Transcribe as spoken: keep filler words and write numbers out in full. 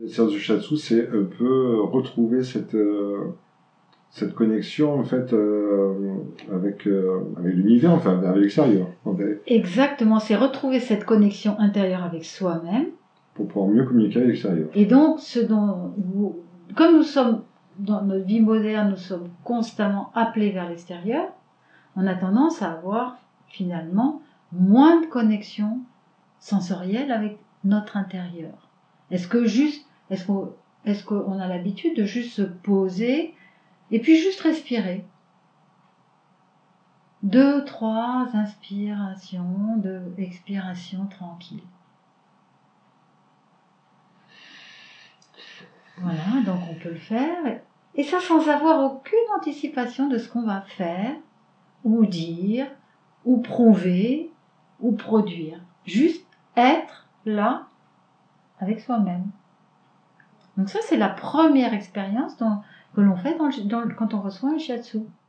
La séance de shiatsu, c'est un peu retrouver cette, euh, cette connexion en fait euh, avec, euh, avec l'univers, enfin avec l'extérieur. En fait, Exactement, c'est retrouver cette connexion intérieure avec soi-même. pour pouvoir mieux communiquer avec l'extérieur. Et donc, ce dont vous, comme nous sommes dans notre vie moderne, nous sommes constamment appelés vers l'extérieur, on a tendance à avoir finalement moins de connexion sensorielle avec notre intérieur. Est-ce que juste, est-ce qu'on, est-ce qu'on a l'habitude de juste se poser et puis juste respirer? Deux, trois inspirations, deux expirations tranquilles. Voilà, donc on peut le faire. Et ça sans avoir aucune anticipation de ce qu'on va faire, ou dire, ou prouver, ou produire. Juste être là avec soi-même. Donc ça, c'est la première expérience dont- que l'on fait dans le- dans le- quand on reçoit un shiatsu.